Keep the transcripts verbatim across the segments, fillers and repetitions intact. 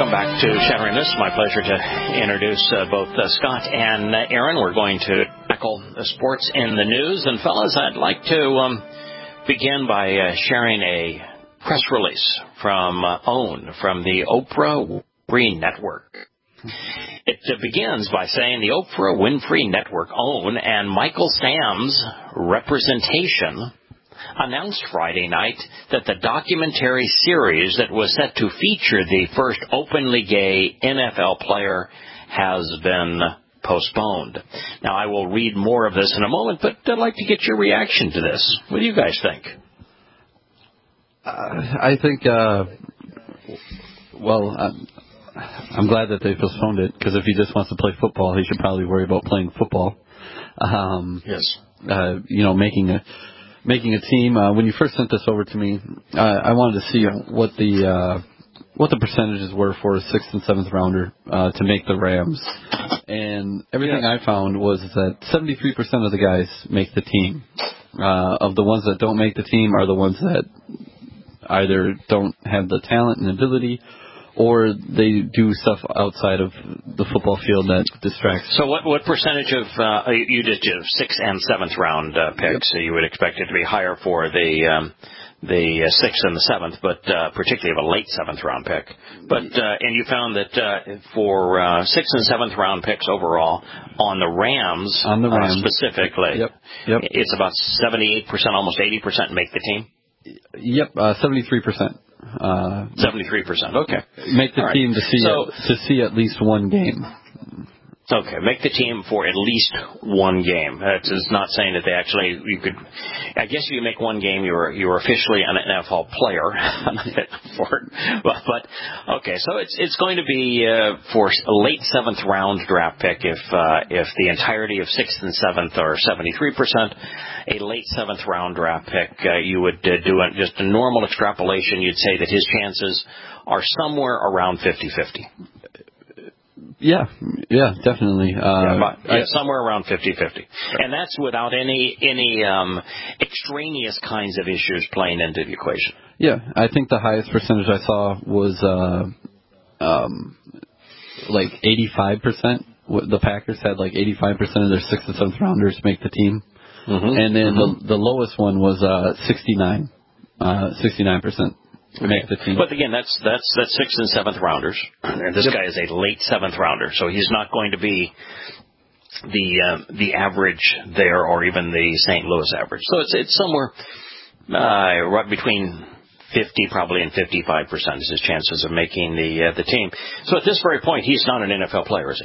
welcome back to Shattering This. My pleasure to introduce uh, both uh, Scott and uh, Aaron. We're going to tackle the sports in the news. And, fellas, I'd like to um, begin by uh, sharing a press release from uh, OWN, from the Oprah Winfrey Network. It uh, begins by saying the Oprah Winfrey Network, OWN, and Michael Sam's representation announced Friday night that the documentary series that was set to feature the first openly gay N F L player has been postponed. Now, I will read more of this in a moment, but I'd like to get your reaction to this. What do you guys think? Uh, I think, uh, well, I'm, I'm glad that they postponed it, because if he just wants to play football, he should probably worry about playing football. Um, yes. Uh, you know, making a making a team. Uh, when you first sent this over to me, uh, I wanted to see what the uh, what the percentages were for a sixth and seventh rounder uh, to make the Rams. And everything yeah. I found was that seventy-three percent of the guys make the team. Uh, of the ones that don't make the team are the ones that either don't have the talent and ability, or they do stuff outside of the football field that distracts. So what what percentage of, uh, you did uh, sixth and seventh round uh, picks, yep. So you would expect it to be higher for the um, the uh, sixth and the seventh, but uh, particularly of a late seventh round pick. But uh, and you found that uh, for uh, sixth and seventh round picks overall, on the Rams, on the Rams. Uh, specifically, yep. Yep. it's about seventy-eight percent, almost eighty percent make the team? Yep, uh, seventy-three percent. Uh, seventy-three percent. Okay. Make the All team right. to see so, at, to see at least one game. Okay, make the team for at least one game. That's not saying that they actually, you could, I guess if you make one game, you're you're officially an N F L player. for, but, but okay, so it's it's going to be uh, for a late seventh round draft pick if uh, if the entirety of sixth and seventh are seventy-three percent. A late seventh round draft pick, uh, you would uh, do a, just a normal extrapolation. You'd say that his chances are somewhere around fifty-fifty. Yeah, yeah, definitely. Uh, yeah, but, yeah, somewhere around fifty-fifty. And that's without any any um, extraneous kinds of issues playing into the equation. Yeah, I think the highest percentage I saw was uh, um, like eighty-five percent. The Packers had like eighty-five percent of their sixth and seventh rounders make the team. Mm-hmm. And then mm-hmm. the the lowest one was uh, sixty-nine, uh, sixty-nine percent. Make the team. But again, that's that's that's sixth and seventh rounders, and this yep. guy is a late seventh rounder, so he's not going to be the uh, the average there, or even the Saint Louis average. So it's it's somewhere uh, right between fifty probably and fifty-five percent is his chances of making the uh, the team. So at this very point, he's not an N F L player, is he?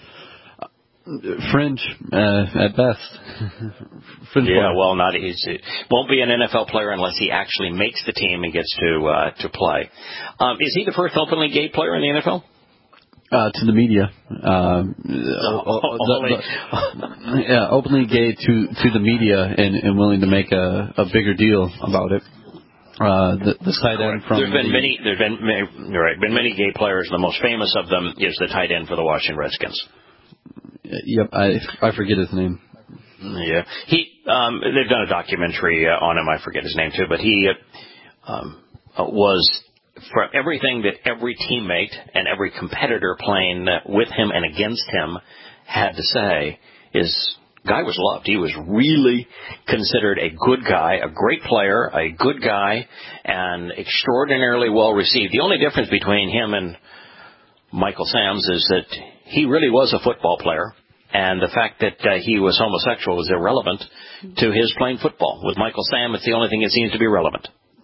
Fringe, uh, at best. Fringe yeah, player. well, not he's, he won't be an N F L player unless he actually makes the team and gets to uh, to play. Um, is he the first openly gay player in the N F L? Uh, to the media, uh, oh, the, the, yeah, openly gay to to the media and, and willing to make a, a bigger deal about it. Uh, the, the tight end from there's been the, many there's been many, right been many gay players. The most famous of them is the tight end for the Washington Redskins. Yep, I I forget his name. Yeah, he um, they've done a documentary uh, on him. I forget his name too, but he uh, um, uh, was for everything that every teammate and every competitor playing with him and against him had to say. Is guy was loved. He was really considered a good guy, a great player, a good guy, and extraordinarily well received. The only difference between him and Michael Sams is that he really was a football player, and the fact that uh, he was homosexual was irrelevant to his playing football. With Michael Sam, it's the only thing that seems to be relevant.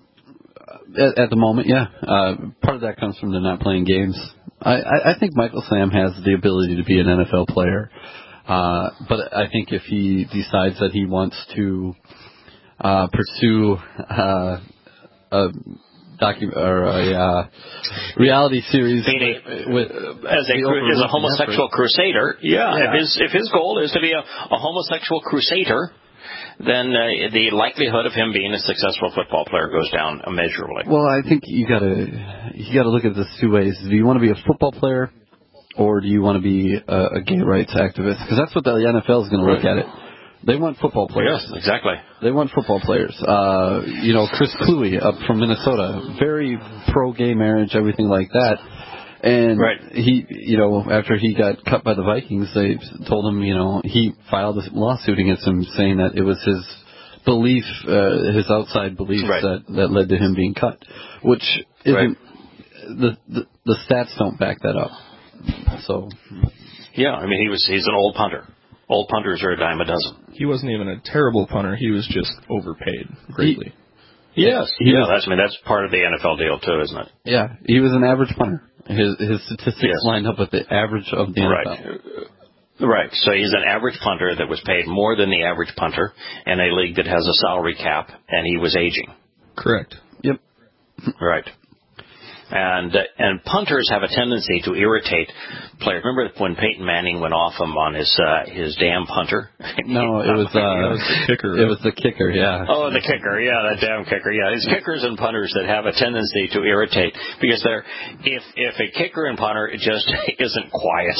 At, at the moment, yeah. Uh, part of that comes from the not playing games. I, I, I think Michael Sam has the ability to be an N F L player, uh, but I think if he decides that he wants to uh, pursue uh, a docu- or a uh, reality series a, with as a as a homosexual effort. crusader. Yeah, yeah. If his if his goal is to be a, a homosexual crusader, then uh, the likelihood of him being a successful football player goes down immeasurably. Well, I think you gotta you gotta look at this two ways. Do you want to be a football player, or do you want to be a, a gay rights activist? Because that's what the N F L is going to look at it. They want football players. Yes, exactly. They want football players. Uh, you know, Chris Cluey up from Minnesota, very pro-gay marriage, everything like that. And right. he, you know, after he got cut by the Vikings, they told him, you know, he filed a lawsuit against him saying that it was his belief, uh, his outside beliefs right. that, that led to him being cut, which isn't, right. the, the the stats don't back that up. So, yeah, I mean, he was he's an old punter. Old punters are a dime a dozen. He wasn't even a terrible punter. He was just overpaid greatly. He, yes, he yeah, was, that's I mean that's part of the N F L deal too, isn't it? Yeah, he was an average punter. His his statistics yes. lined up with the average of the N F L. Right. Right. So he's an average punter that was paid more than the average punter in a league that has a salary cap, and he was aging. Correct. Yep. Right. And uh, and punters have a tendency to irritate players. Remember when Peyton Manning went off him on his uh, his damn punter? No, it was, uh, it was the kicker. Right? It was the kicker, yeah. Oh, the kicker, yeah, that damn kicker, yeah. It's kickers and punters that have a tendency to irritate because they're if if a kicker and punter just isn't quiet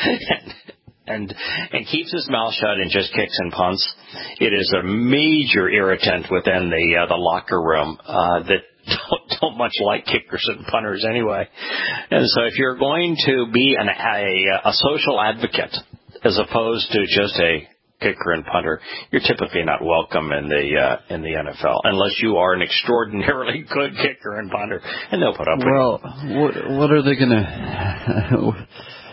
and and keeps his mouth shut and just kicks and punts, it is a major irritant within the uh, the locker room uh, that. Don't, don't much like kickers and punters anyway. And so if you're going to be an, a, a social advocate as opposed to just a kicker and punter, you're typically not welcome in the uh, in the N F L unless you are an extraordinarily good kicker and punter, and they'll put up with it. Well, what, what are they going to...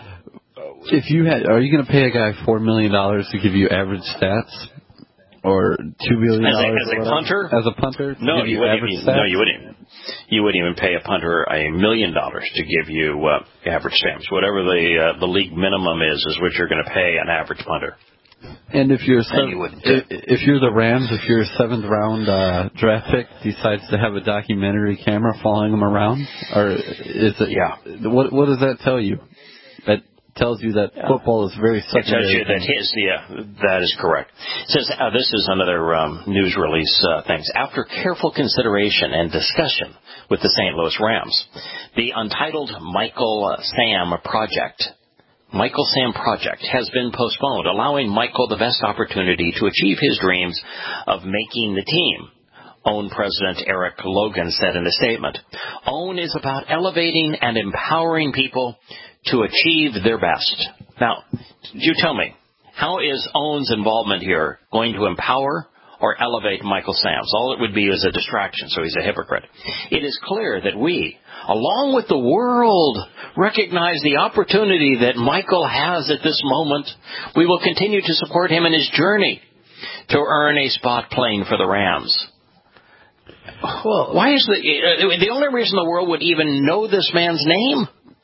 If you had, are you going to pay a guy four million dollars to give you average stats? Or two million dollars as a, as a punter? As a punter? No, you wouldn't. Even, no, you wouldn't. You wouldn't even pay a punter a million dollars to give you uh, average stamps. Whatever the uh, the league minimum is, is what you're going to pay an average punter. And if you're seven, you if, if you're the Rams, if your seventh round uh, draft pick decides to have a documentary camera following them around, or is it? Yeah. What what does that tell you? That tells you that yeah. football is very secondary. It tells you that his, yeah, that is correct. It says, uh, this is another um, news release uh, things. After careful consideration and discussion with the Saint Louis Rams, the untitled Michael Sam project, Michael Sam project has been postponed, allowing Michael the best opportunity to achieve his dreams of making the team. OWN President Eric Logan said in a statement, OWN is about elevating and empowering people to achieve their best. Now, you tell me, how is OWN's involvement here going to empower or elevate Michael Sams? All it would be is a distraction, so he's a hypocrite. It is clear that we, along with the world, recognize the opportunity that Michael has at this moment. We will continue to support him in his journey to earn a spot playing for the Rams. Well, why is the uh, the only reason the world would even know this man's name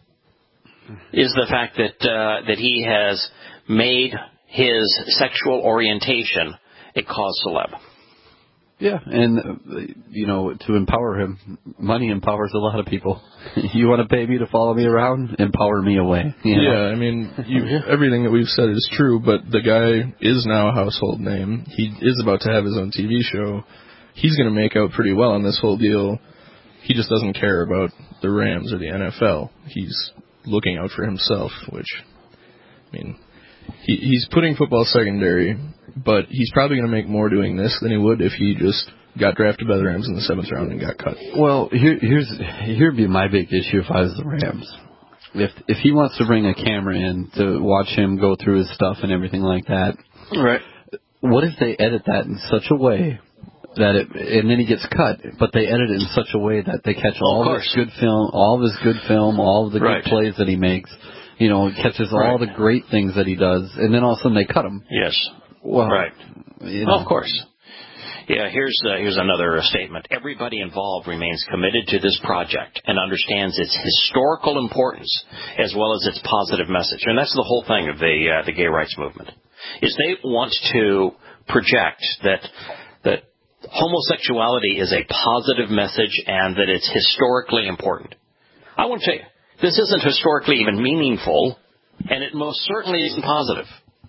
is the fact that uh, that he has made his sexual orientation a cause celeb. Yeah, and uh, you know, to empower him, money empowers a lot of people. You want to pay me to follow me around? Empower me away. You know? Yeah, I mean, you, everything that we've said is true, but the guy is now a household name. He is about to have his own T V show. He's going to make out pretty well on this whole deal. He just doesn't care about the Rams or the N F L. He's looking out for himself, which, I mean, he, he's putting football secondary, but he's probably going to make more doing this than he would if he just got drafted by the Rams in the seventh round and got cut. Well, here, here's here'd be my big issue if I was the Rams. If if he wants to bring a camera in to watch him go through his stuff and everything like that, right? What if they edit that in such a way that it, and then he gets cut, but they edit it in such a way that they catch all of his good film, all of his good film, all of the right. good plays that he makes. You know, catches all right. the great things that he does, and then all of a sudden they cut him. Yes. Well, right. You know. Well, of course. Yeah, here's uh, here's another uh, statement. Everybody involved remains committed to this project and understands its historical importance as well as its positive message. And that's the whole thing of the uh, the gay rights movement. Is they want to project that that homosexuality is a positive message and that it's historically important. I want to tell you, this isn't historically even meaningful, and it most certainly isn't positive.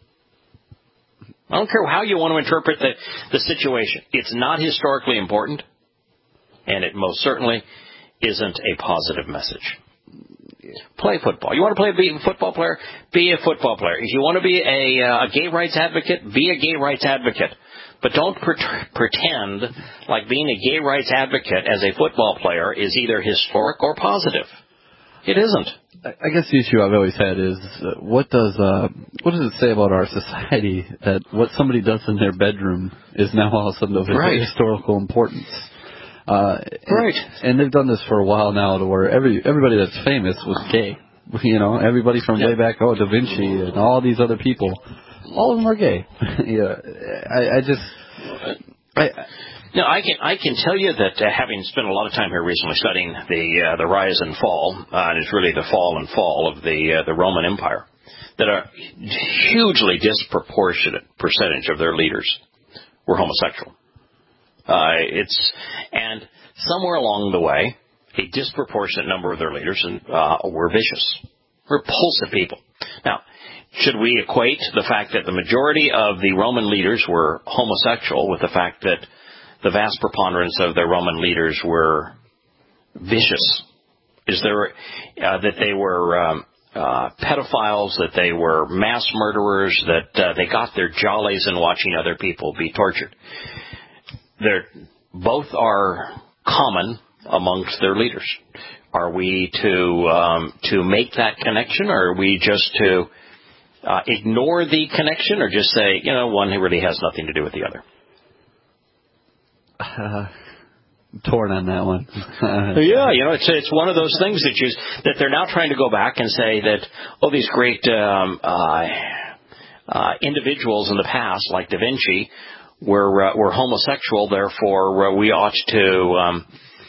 I don't care how you want to interpret the, the situation. It's not historically important, and it most certainly isn't a positive message. Play football. You want to play be a football player? Be a football player. If you want to be a, uh, a gay rights advocate, be a gay rights advocate. But don't pre- pretend like being a gay rights advocate as a football player is either historic or positive. It isn't. I guess the issue I've always had is uh, what does uh, what does it say about our society that what somebody does in their bedroom is now all of a sudden of right. historical importance? Uh, right. And, and they've done this for a while now, to where every everybody that's famous was gay. You know, everybody from yep. way back, oh, Da Vinci and all these other people, all of them are gay. yeah, I, I just. I, Now, I can I can tell you that uh, having spent a lot of time here recently studying the uh, the rise and fall, uh, and it's really the fall and fall of the uh, the Roman Empire, that a hugely disproportionate percentage of their leaders were homosexual. Uh, it's and somewhere along the way, a disproportionate number of their leaders uh, were vicious, repulsive people. Now, should we equate the fact that the majority of the Roman leaders were homosexual with the fact that the vast preponderance of the Roman leaders were vicious? Is there uh, that they were um, uh, pedophiles, that they were mass murderers, that uh, they got their jollies in watching other people be tortured? They're, both are common amongst their leaders. Are we to um, to make that connection, or are we just to uh, ignore the connection, or just say, you know, one really has nothing to do with the other? Uh, torn on that one. yeah, you know, it's it's one of those things that you that they're now trying to go back and say that, oh, these great um, uh, uh, individuals in the past, like Da Vinci, were uh, were homosexual. Therefore, uh, we ought to um,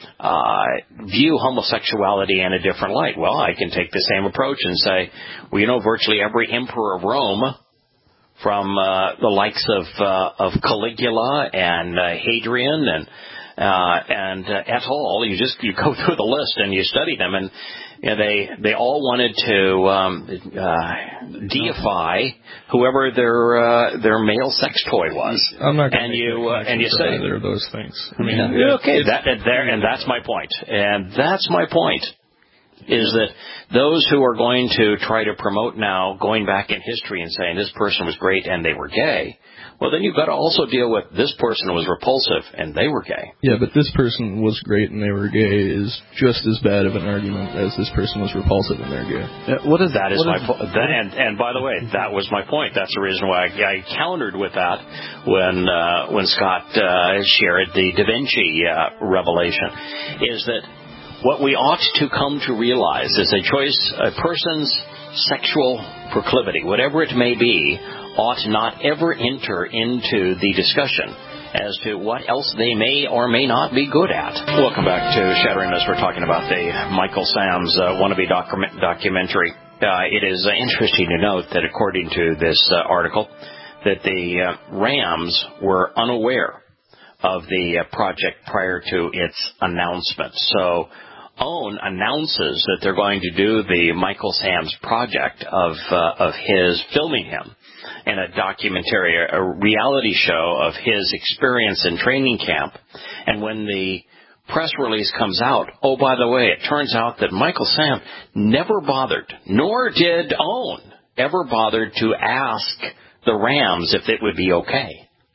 uh, view homosexuality in a different light. Well, I can take the same approach and say, well, you know, virtually every emperor of Rome, from uh, the likes of uh, of Caligula and uh, Hadrian and uh, and uh, et al. You just you go through the list and you study them, and you know, they they all wanted to um, uh, deify whoever their uh, their male sex toy was. I'm not going and to you uh, and you say either of those things. I mean, yeah, okay, it's, that and there and that's my point, and that's my point. Is that those who are going to try to promote now going back in history and saying this person was great and they were gay, well, then you've got to also deal with this person was repulsive and they were gay. Yeah, but this person was great and they were gay is just as bad of an argument as this person was repulsive and they're gay. Yeah, what is that? Is what my is, po- that, and and by the way, that was my point. That's the reason why I, I countered with that when uh, when Scott uh, shared the Da Vinci uh, revelation. Is that what we ought to come to realize is a choice, a person's sexual proclivity, whatever it may be, ought not ever enter into the discussion as to what else they may or may not be good at. Welcome back to Shattering Myths. We're talking about the Michael Sam's uh, wannabe docu- documentary. Uh, it is uh, interesting to note that according to this uh, article, that the uh, Rams were unaware of the uh, project prior to its announcement. So OWN announces that they're going to do the Michael Sam's project of uh, of his filming him in a documentary, a reality show of his experience in training camp. And when the press release comes out, oh, by the way, it turns out that Michael Sam never bothered, nor did OWN ever bothered to ask the Rams if it would be okay.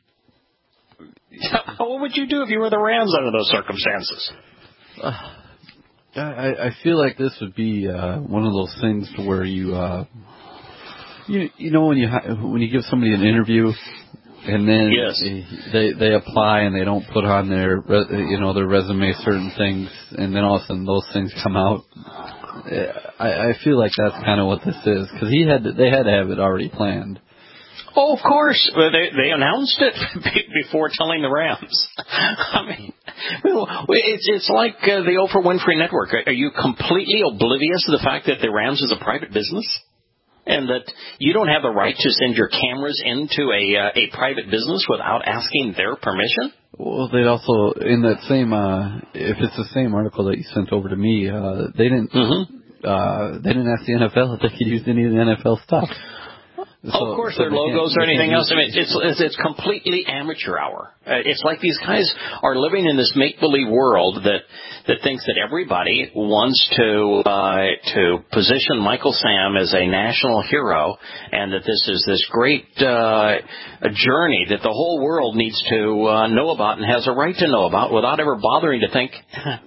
What would you do if you were the Rams under those circumstances? Uh. I, I feel like this would be uh, one of those things to where you, uh, you, you know, when you when you give somebody an interview, and then yes. they they apply and they don't put on their you know their resume certain things, and then all of a sudden those things come out. I, I feel like that's kind of what this is, because he had to, they had to have it already planned. Oh, of course. They they announced it before telling the Rams. I mean, it's it's like uh, the Oprah Winfrey Network. Are you completely oblivious to the fact that the Rams is a private business, and that you don't have the right to send your cameras into a uh, a private business without asking their permission? Well, they'd also, in that same, uh, if it's the same article that you sent over to me, uh, they didn't mm-hmm. uh, they didn't ask the N F L if they could use any of the N F L stuff. So, oh, of course, so their logos or anything else. I mean, it's, it's it's completely amateur hour. Uh, it's like these guys are living in this make-believe world that that thinks that everybody wants to uh, to position Michael Sam as a national hero, and that this is this great uh, a journey that the whole world needs to uh, know about and has a right to know about, without ever bothering to think,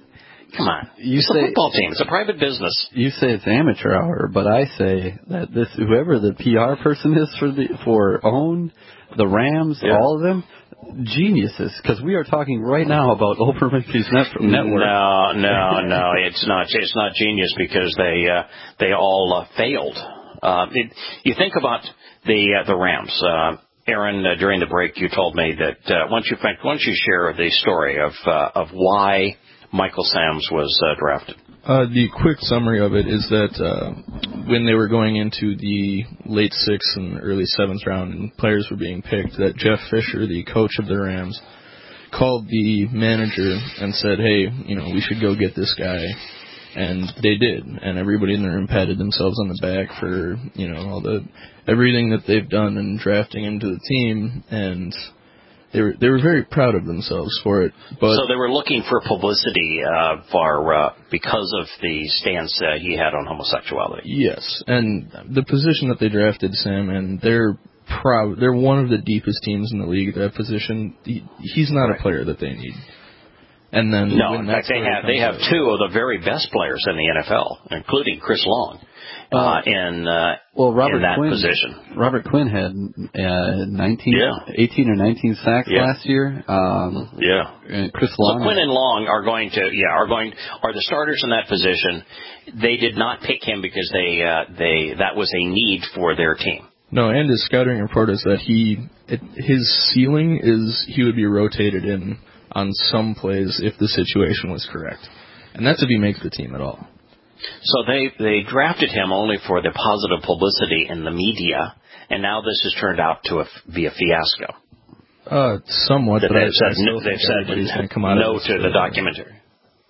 Come on. You it's say, a football team. It's a private business. You say it's amateur hour, but I say that this whoever the P R person is for the for OWN, the Rams, yeah. all of them, geniuses. Because we are talking right now about Oprah Winfrey's net- network. No, no, no. It's not. It's not genius because they uh, they all uh, failed. Uh, it, you think about the uh, the Rams. Uh, Aaron, uh, during the break, you told me that uh, once you why don't you share the story of uh, of why Michael Sams was uh, drafted? Uh, the quick summary of it is that uh, when they were going into the late sixth and early seventh round and players were being picked, that Jeff Fisher, the coach of the Rams, called the manager and said, hey, you know, we should go get this guy. And they did, and everybody in the room patted themselves on the back for, you know, all the everything that they've done in drafting him to the team, and they were they were very proud of themselves for it. But so they were looking for publicity uh, for uh, because of the stance uh, he had on homosexuality. Yes, and the position that they drafted Sam, and they're proud. They're one of the deepest teams in the league at that position. He, he's not right. a player that they need. And then no, in fact, they have they have two of the very best players in the N F L, including Chris Long, uh, uh, in uh, well, Robert in that Quinn, position. Robert Quinn had uh, nineteen, yeah. eighteen or nineteen sacks yeah. last year. Um, yeah, and Chris Long. So Quinn and Long are going to yeah are going are the starters in that position. They did not pick him because they uh, they that was a need for their team. No, and his scouting report is that he it, his ceiling is he would be rotated in on some plays if the situation was correct. And that's if he makes the team at all. So they, they drafted him only for the positive publicity in the media, and now this has turned out to a, be a fiasco. Uh, somewhat, that but they've I, said, I they've said gonna come out no of to the documentary.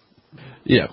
Yeah.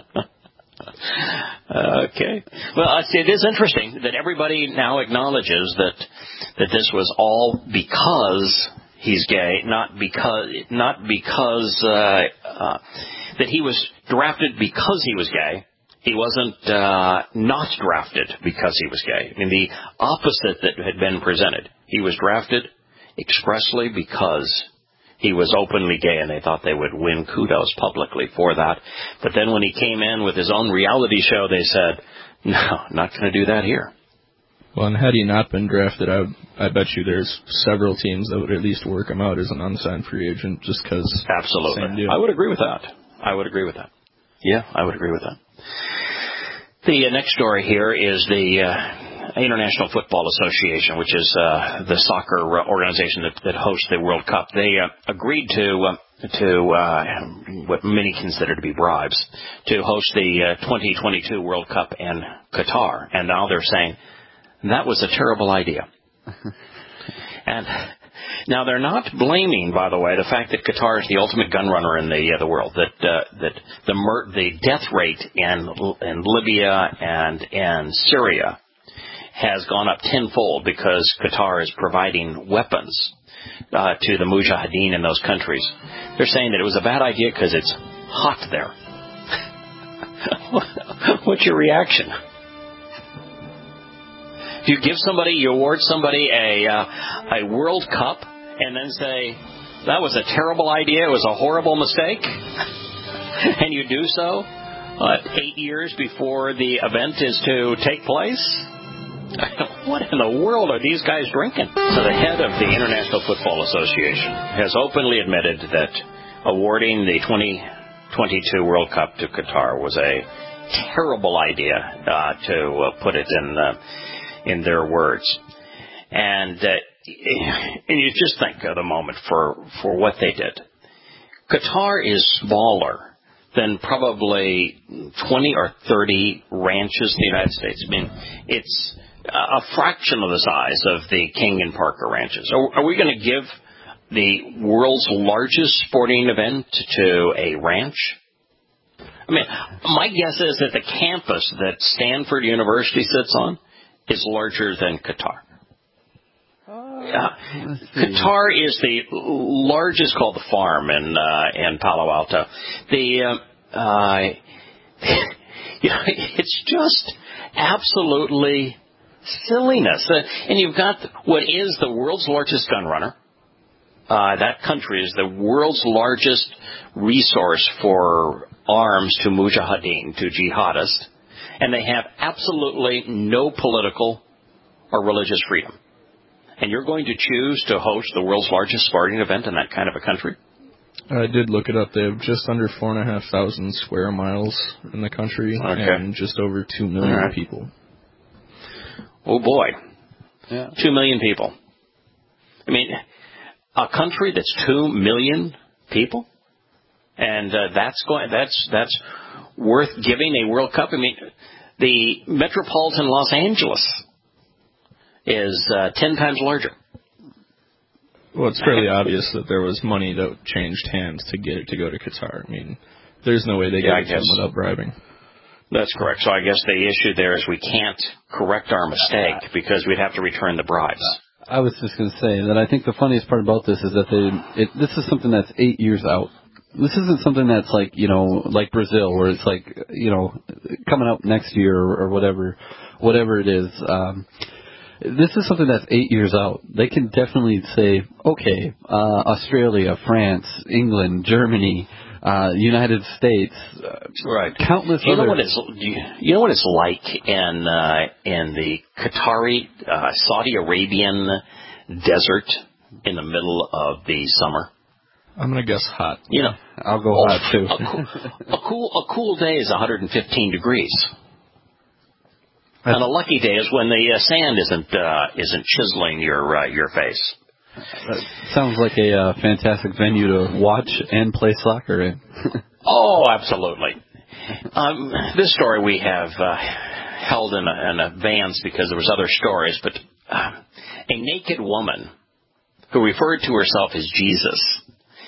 Okay. Well, it is interesting that everybody now acknowledges that that this was all because he's gay, not because not because uh, uh, that he was drafted because he was gay. He wasn't uh, not drafted because he was gay. I mean, the opposite that had been presented. He was drafted expressly because he was openly gay, and they thought they would win kudos publicly for that. But then when he came in with his own reality show, they said, no, not going to do that here. Well, and had he not been drafted, I, would, I bet you there's several teams that would at least work him out as an unsigned free agent just because. Absolutely. I would agree with that. I would agree with that. Yeah, I would agree with that. The uh, next story here is the uh, International Football Association, which is uh, the soccer organization that, that hosts the World Cup. They uh, agreed to uh, to uh, what many consider to be bribes to host the uh, twenty twenty-two World Cup in Qatar, and now they're saying that was a terrible idea. And now they're not blaming, by the way, the fact that Qatar is the ultimate gun runner in the uh, the world. That uh, that the mur- the death rate in in Libya and in Syria has gone up tenfold because Qatar is providing weapons uh, to the mujahideen in those countries. They're saying that it was a bad idea because it's hot there. What's your reaction? Do you give somebody, you award somebody a uh, a World Cup and then say, that was a terrible idea, it was a horrible mistake, and you do so uh, eight years before the event is to take place? What in the world are these guys drinking? So the head of the International Football Association has openly admitted that awarding the twenty twenty-two World Cup to Qatar was a terrible idea, uh, to uh, put it in uh, in their words. And uh, and you just think of the moment for, for what they did. Qatar is smaller than probably twenty or thirty ranches in the United States. I mean, it's a fraction of the size of the King and Parker ranches. Are, are we going to give the world's largest sporting event to a ranch? I mean, my guess is that the campus that Stanford University sits on is larger than Qatar. Uh, Qatar is the largest, called the Farm in uh, in Palo Alto. The uh, uh, you know, it's just absolutely silliness. Uh, and you've got what is the world's largest gun runner, Uh, that country is the world's largest resource for arms to mujahideen, to jihadists, and they have absolutely no political or religious freedom. And you're going to choose to host the world's largest sporting event in that kind of a country? I did look it up. They have just under four and a half thousand square miles in the country, okay. and just over two million right. people. Oh boy, yeah. two million people. I mean, a country that's two million people, and uh, that's going. That's that's worth giving a World Cup. I mean, the metropolitan Los Angeles is uh, ten times larger. Well, it's fairly obvious that there was money that changed hands to get it to go to Qatar. I mean, there's no way they yeah, get it without bribing. That's correct. So I guess the issue there is we can't correct our mistake because we'd have to return the bribes. I was just going to say that I think the funniest part about this is that they, it, this is something that's eight years out. This isn't something that's like, you know, like Brazil, where it's like, you know, coming out next year or, or whatever, whatever it is. Um, This is something that's eight years out. They can definitely say, okay, uh, Australia, France, England, Germany, uh, United States, uh, right? Countless. You other... know what it's you know what it's like in uh, in the Qatari, uh, Saudi Arabian desert in the middle of the summer. I'm gonna guess hot. You know, I'll go oh, hot too. a, cool, a cool a cool day is one hundred fifteen degrees. And a lucky day is when the uh, sand isn't uh, isn't chiseling your uh, your face. That sounds like a uh, fantastic venue to watch and play soccer in. Oh, absolutely. Um, this story we have uh, held in, a, in advance because there was other stories, but uh, a naked woman who referred to herself as Jesus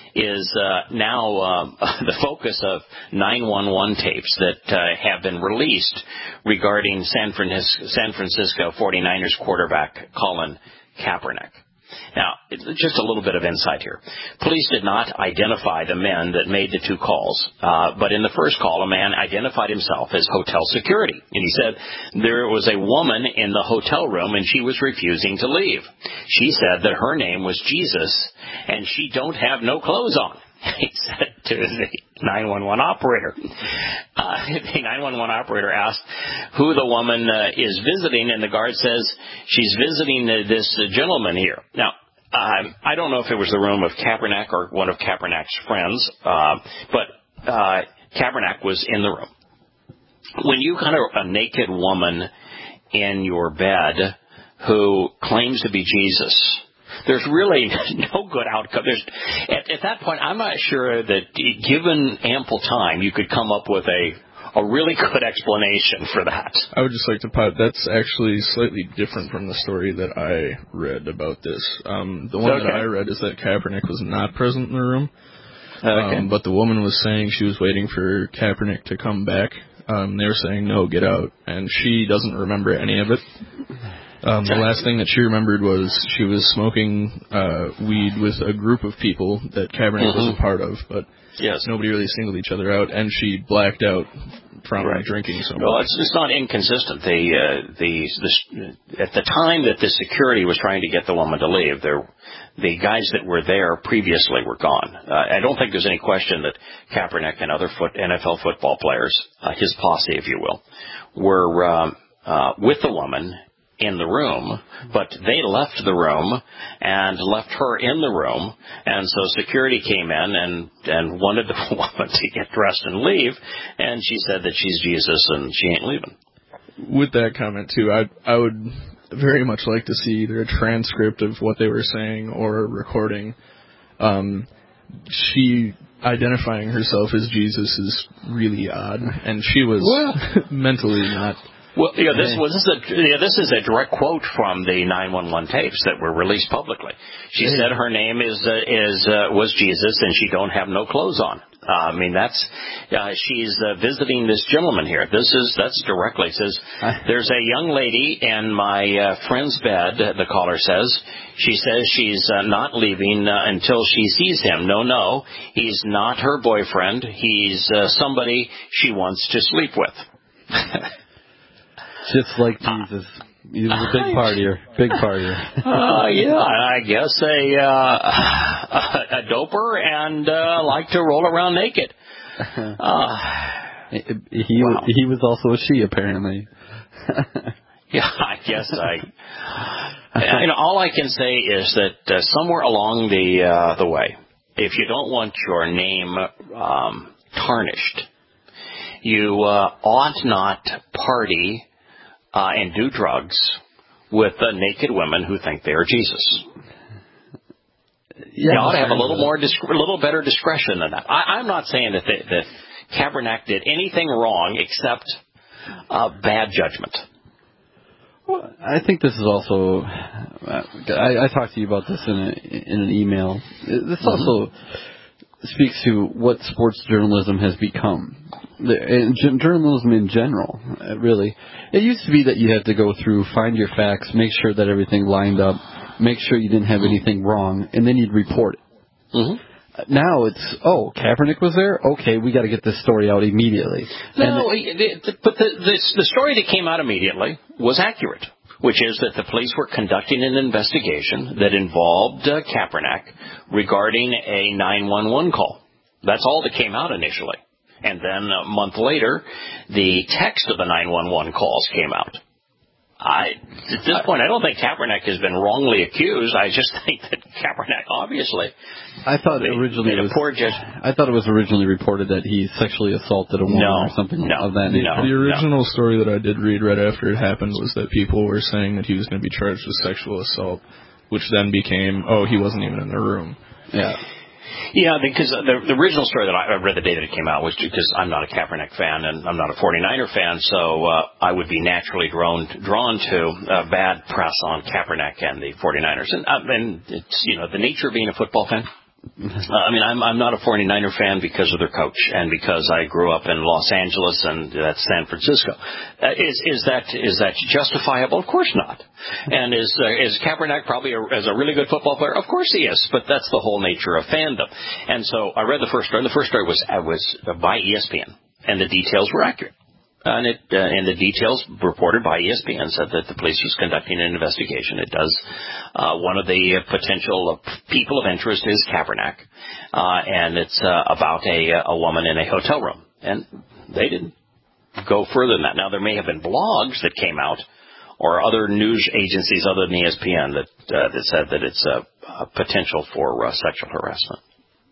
is uh, now um, the focus of nine one one tapes that uh, have been released regarding San Francisco, San Francisco forty-niners quarterback Colin Kaepernick. Now, just a little bit of insight here. Police did not identify the men that made the two calls, uh, but in the first call, a man identified himself as hotel security. And he said there was a woman in the hotel room and she was refusing to leave. She said that her name was Jesus and she don't have no clothes on. He said to the nine one one operator. Uh, the nine one one operator asked who the woman uh, is visiting, and the guard says she's visiting uh, this uh, gentleman here. Now, um, I don't know if it was the room of Kaepernick or one of Kaepernick's friends, uh, but uh, Kaepernick was in the room. When you got a, a naked woman in your bed who claims to be Jesus, there's really no good outcome. There's, at, at that point, I'm not sure that given ample time, you could come up with a, a really good explanation for that. I would just like to point, that's actually slightly different from the story that I read about this. Um, the one okay. that I read is that Kaepernick was not present in the room, okay. um, but the woman was saying she was waiting for Kaepernick to come back. Um, they were saying, no, get out, and she doesn't remember any of it. Um, the last thing that she remembered was she was smoking uh, weed with a group of people that Kaepernick mm-hmm. was a part of, but yes. nobody really singled each other out, and she blacked out from right. drinking so much. Well, it's, it's not inconsistent. The, uh, the, the, at the time that the security was trying to get the woman to leave, there, the guys that were there previously were gone. Uh, I don't think there's any question that Kaepernick and other foot, N F L football players, uh, his posse, if you will, were um, uh, with the woman in the room, but they left the room and left her in the room, and so security came in and, and wanted the woman to get dressed and leave, and she said that she's Jesus and she ain't leaving. With that comment, too, I I would very much like to see either a transcript of what they were saying or a recording. Um, she identifying herself as Jesus is really odd, and she was mentally not... Well, yeah, this was this is a yeah, this is a direct quote from the nine one one tapes that were released publicly. She yeah. said her name is uh, is uh, was Jesus, and she don't have no clothes on. Uh, I mean, that's uh, she's uh, visiting this gentleman here. This is that's directly it says there's a young lady in my uh, friend's bed. The caller says she says she's uh, not leaving uh, until she sees him. No, no, he's not her boyfriend. He's uh, somebody she wants to sleep with. Just like Jesus. He was a big partier. Big partier. uh, yeah, I guess a, uh, a doper and uh, like to roll around naked. Uh, he, wow. he was also a she, apparently. Yeah, I guess I... You know, all I can say is that uh, somewhere along the uh, the way, if you don't want your name um, tarnished, you uh, ought not party uh, and do drugs with uh, naked women who think they are Jesus. Yeah, you ought to have a little more, disc- a little better discretion than that. I, I'm not saying that they, that Kaepernick did anything wrong except uh, bad judgment. Well, I think this is also. Uh, I, I talked to you about this in a, in an email. This also mm-hmm. speaks to what sports journalism has become. The, and journalism in general, really. It used to be that you had to go through, find your facts, make sure that everything lined up, make sure you didn't have anything wrong, and then you'd report it. Mm-hmm. Now it's, oh, Kaepernick was there? Okay, we got to get this story out immediately. No, it, the, but the, the, the story that came out immediately was accurate, which is that the police were conducting an investigation that involved uh, Kaepernick regarding a nine one one call. That's all that came out initially. And then a month later, the text of the nine one one calls came out. I, at this point, I don't think Kaepernick has been wrongly accused. I just think that Kaepernick, obviously, I thought made, originally made it was, a poor judge. I thought it was originally reported that he sexually assaulted a woman no, or something no, of that nature. No, the original no. story that I did read right after it happened was that people were saying that he was going to be charged with sexual assault, which then became, oh, he wasn't even in the room. Yeah. Yeah, because the, the original story that I, I read the day that it came out was because I'm not a Kaepernick fan and I'm not a forty-niner fan, so uh, I would be naturally drawn drawn to uh, bad press on Kaepernick and the forty-niners. And, uh, and it's, you know, the nature of being a football fan. Uh, I mean, I'm, I'm not a forty-niner fan because of their coach and because I grew up in Los Angeles and that's San Francisco. Uh, is is that is that justifiable? Of course not. And is uh, is Kaepernick probably a, as a really good football player? Of course he is. But that's the whole nature of fandom. And so I read the first story. And the first story was uh, was by E S P N, and the details were accurate. And it uh, and the details reported by E S P N said that the police was conducting an investigation. It does. Uh, one of the uh, potential uh, people of interest is Kaepernick, uh, and it's uh, about a a woman in a hotel room. And they didn't go further than that. Now there may have been blogs that came out, or other news agencies other than E S P N that uh, that said that it's a, a potential for uh, sexual harassment.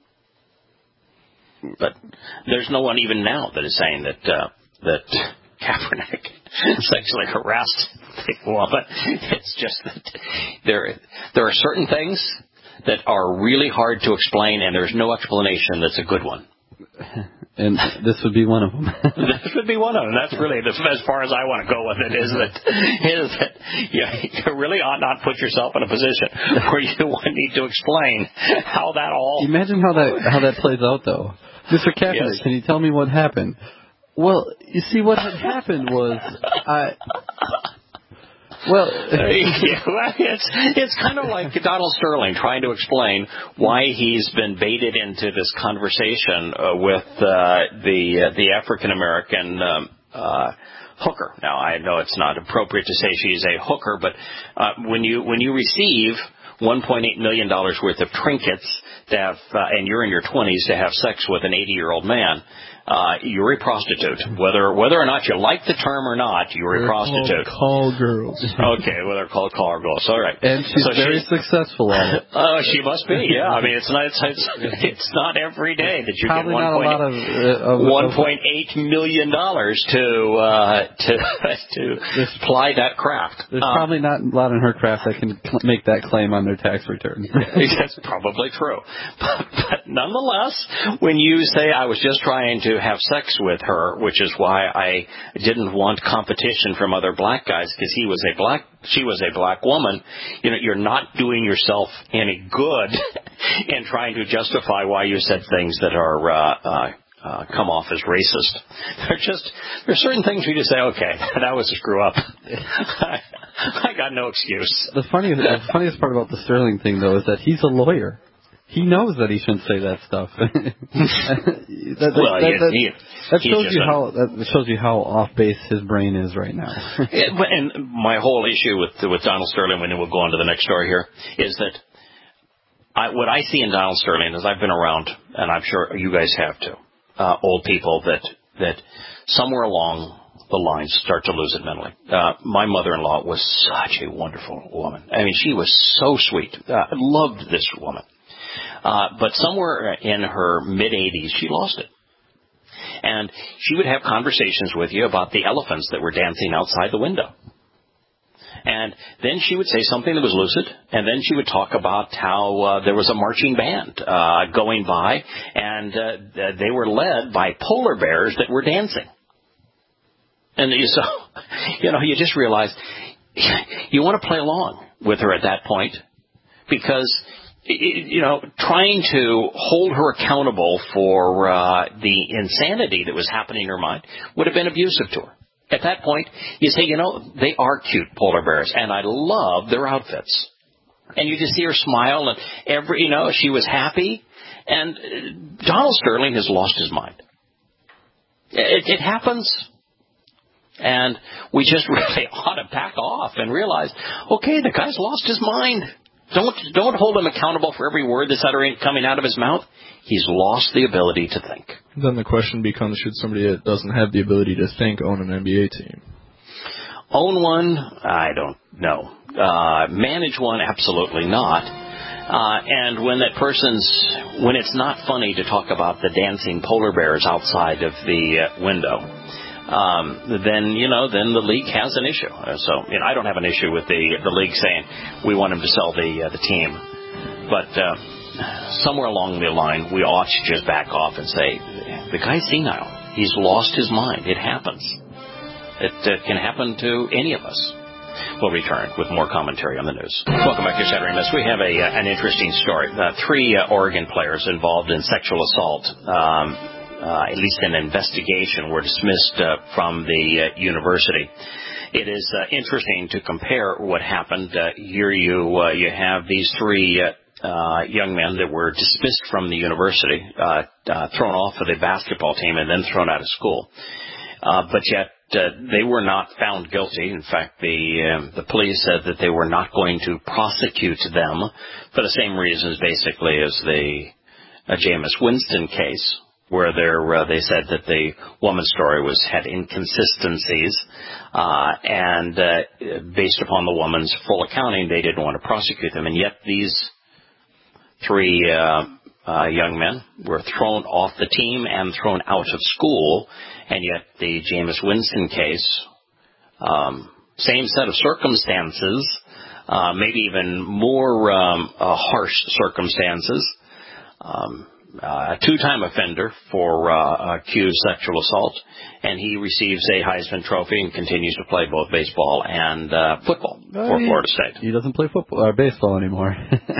But there's no one even now that is saying that. Uh, that Kaepernick sexually harassed the woman. It's just that there there are certain things that are really hard to explain, and there's no explanation that's a good one. And this would be one of them. This would be one of them. That's really the, as far as I want to go with it. Is that is that you, you really ought not put yourself in a position where you need to explain how that all. Imagine how that how that plays out, though. Mister Kaepernick, yes. Can you tell me what happened? Well, you see, what had happened was, I, well, it's it's kind of like Donald Sterling trying to explain why he's been baited into this conversation uh, with uh, the uh, the African American um, uh, hooker. Now, I know it's not appropriate to say she's a hooker, but uh, when you when you receive one point eight million dollars worth of trinkets to have, uh, and you're in your twenties to have sex with an eighty-year-old man. Uh, you're a prostitute. Whether whether or not you like the term or not, you're they're a prostitute. Call, call girls. Okay, well, they're called call girls. All right. And she's so very she's, successful at it. Oh, uh, she must be. Yeah, I mean, it's not it's, it's, it's not every day that you probably get one point uh, one point eight million dollars to uh, to to supply that craft. There's um, probably not a lot in her craft that can cl- make that claim on their tax return. That's probably true. But, but nonetheless, when you say I was just trying to have sex with her, which is why I didn't want competition from other black guys, because he was a black, she was a black woman. You know, you're not doing yourself any good in trying to justify why you said things that are uh, uh, uh, come off as racist. They're just there's certain things we just say, okay, that was a screw up. I, I got no excuse. The funniest, the funniest part about the Sterling thing, though, is that he's a lawyer. He knows that he shouldn't say that stuff. that, that, well, that, he, that, he, that shows you how that shows you how off base his brain is right now. And my whole issue with with Donald Sterling, when we'll go on to the next story here, is that I, what I see in Donald Sterling is I've been around, and I'm sure you guys have too, uh, old people that that somewhere along the lines start to lose it mentally. Uh, my mother-in-law was such a wonderful woman. I mean, she was so sweet. Uh, I loved this woman. Uh, but somewhere in her mid-eighties, she lost it. And she would have conversations with you about the elephants that were dancing outside the window. And then she would say something that was lucid, and then she would talk about how uh, there was a marching band uh, going by, and uh, they were led by polar bears that were dancing. And you, so, you know, you just realize you want to play along with her at that point because, you know, trying to hold her accountable for uh, the insanity that was happening in her mind would have been abusive to her. At that point, you say, you know, they are cute polar bears, and I love their outfits. And you just see her smile, and every, you know, she was happy. And Donald Sterling has lost his mind. It, it happens. And we just really ought to back off and realize, okay, the guy's lost his mind. Don't don't hold him accountable for every word that's uttering, coming out of his mouth. He's lost the ability to think. Then the question becomes, should somebody that doesn't have the ability to think own an N B A team? Own one? I don't know. Uh, manage one? Absolutely not. Uh, and when that person's, when it's not funny to talk about the dancing polar bears outside of the uh, window, Um, then, you know, then the league has an issue. Uh, so, you know, I don't have an issue with the the league saying we want him to sell the uh, the team. But uh, somewhere along the line, we ought to just back off and say, the guy's senile. He's lost his mind. It happens. It uh, can happen to any of us. We'll return with more commentary on the news. Welcome back to Saturday Miss. We have a uh, an interesting story. Uh, three uh, Oregon players involved in sexual assault. Um, Uh, at least an investigation, were dismissed uh, from the uh, university. It is uh, interesting to compare what happened. Uh, here you uh, you have these three uh, uh, young men that were dismissed from the university, uh, uh, thrown off of the basketball team, and then thrown out of school. Uh, but yet uh, they were not found guilty. In fact, the uh, the police said that they were not going to prosecute them for the same reasons, basically, as the uh, Jameis Winston case, where uh, they said that the woman's story was had inconsistencies, uh, and uh, based upon the woman's full accounting, they didn't want to prosecute them. And yet these three uh, uh, young men were thrown off the team and thrown out of school, and yet the Jameis Winston case, um, same set of circumstances, uh, maybe even more um, uh, harsh circumstances, um, Uh, a two-time offender for uh, accused sexual assault, and he receives a Heisman Trophy and continues to play both baseball and uh, football oh, for he, Florida State. He doesn't play football or baseball anymore.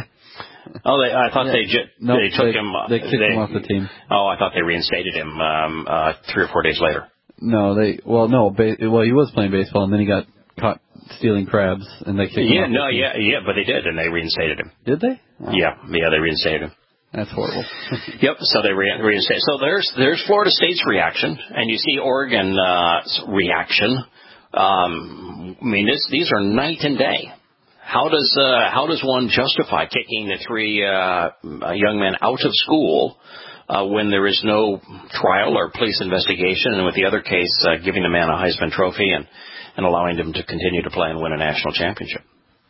oh, they, I thought yeah. they ju- nope, they took they, him. Uh, they kicked they, him off the team. Oh, I thought they reinstated him um, uh, three or four days later. No, they. Well, no. Ba- well, he was playing baseball, and then he got caught stealing crabs, and they kicked yeah, him off no, the team. yeah, yeah, but they did, and they reinstated him. Did they? Oh. Yeah, yeah, they reinstated him. That's horrible. Yep. So they re- reinstate. So there's there's Florida State's reaction, and you see Oregon's uh, reaction. Um, I mean, this, these are night and day. How does uh, how does one justify kicking the three uh, young men out of school uh, when there is no trial or police investigation, and with the other case uh, giving the man a Heisman Trophy and and allowing him to continue to play and win a national championship?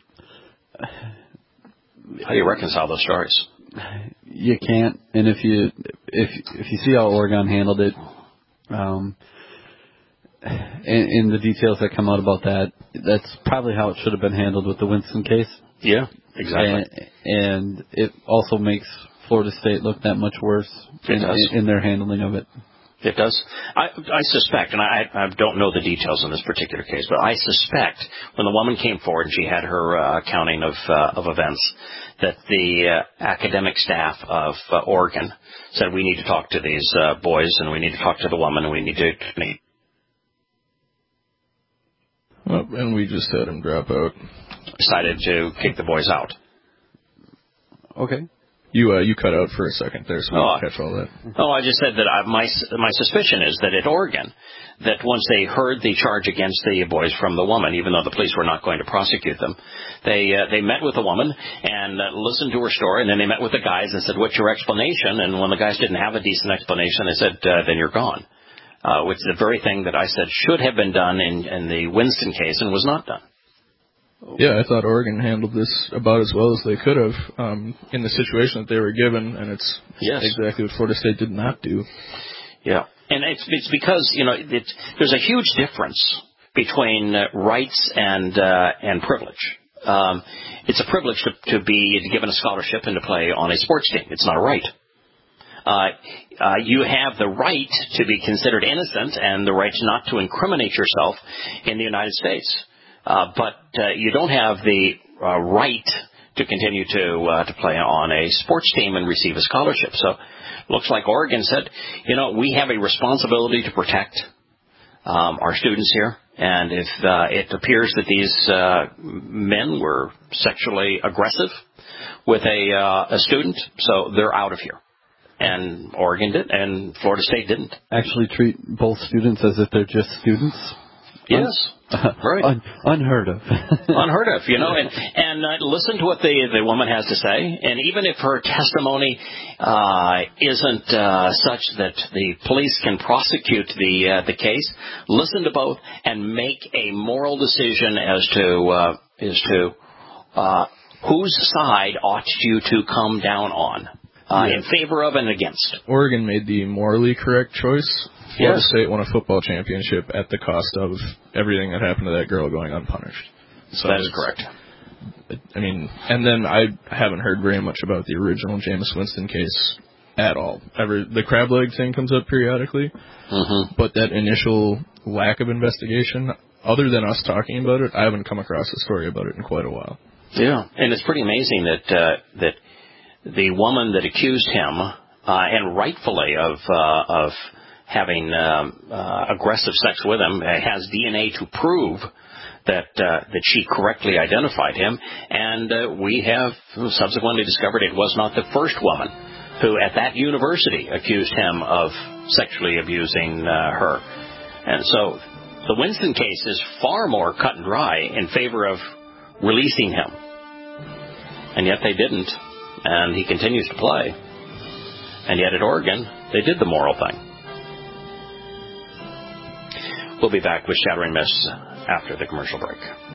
How do you reconcile those stories? You can't, and if you if if you see how Oregon handled it, um, and, and the details that come out about that, that's probably how it should have been handled with the Winston case. Yeah, exactly. And, and it also makes Florida State look that much worse in, in, in their handling of it. It does. I, I suspect, and I, I don't know the details in this particular case, but I suspect when the woman came forward and she had her uh, accounting of uh, of events, that the uh, academic staff of uh, Oregon said, we need to talk to these uh, boys, and we need to talk to the woman, and we need to... Well, and we just had him drop out. Decided to kick the boys out. Okay. You uh, you cut out for a second there, so we oh, didn't catch all that. Oh, I just said that I, my my suspicion is that at Oregon, that once they heard the charge against the boys from the woman, even though the police were not going to prosecute them, they uh, they met with the woman and uh, listened to her story, and then they met with the guys and said, "What's your explanation?" And when the guys didn't have a decent explanation, they said, uh, "Then you're gone," uh, which is the very thing that I said should have been done in, in the Winston case and was not done. Yeah, I thought Oregon handled this about as well as they could have um, in the situation that they were given, and it's yes. exactly what Florida State did not do. Yeah, and it's, it's because, you know, it, there's a huge difference between uh, rights and uh, and privilege. Um, it's a privilege to, to be given a scholarship and to play on a sports team. It's not a right. Uh, uh, you have the right to be considered innocent and the right not to incriminate yourself in the United States. Uh, but uh, you don't have the uh, right to continue to uh, to play on a sports team and receive a scholarship. So it looks like Oregon said, you know, we have a responsibility to protect um, our students here. And if uh, it appears that these uh, men were sexually aggressive with a, uh, a student, so they're out of here. And Oregon did, and Florida State didn't. Actually treat both students as if they're just students? Yes. Un- right. Un- unheard of. Unheard of, you know, and, and uh, listen to what the, the woman has to say. And even if her testimony uh, isn't uh, such that the police can prosecute the uh, the case, listen to both and make a moral decision as to uh, as to uh, whose side ought you to come down on, uh, yeah. in favor of and against. Oregon made the morally correct choice. Florida Yes. State won a football championship at the cost of everything that happened to that girl going unpunished. So that is correct. I mean, and then I haven't heard very much about the original Jameis Winston case at all. Ever the crab leg thing comes up periodically, mm-hmm. but that initial lack of investigation, other than us talking about it, I haven't come across a story about it in quite a while. Yeah, and it's pretty amazing that uh, that the woman that accused him, uh, and rightfully of uh, of having um, uh, aggressive sex with him, uh, has D N A to prove that uh, that she correctly identified him, and uh, we have subsequently discovered it was not the first woman who at that university accused him of sexually abusing uh, her. And so the Winston case is far more cut and dry in favor of releasing him. And yet they didn't, and he continues to play. And yet at Oregon, they did the moral thing. We'll be back with Shattering Myths after the commercial break.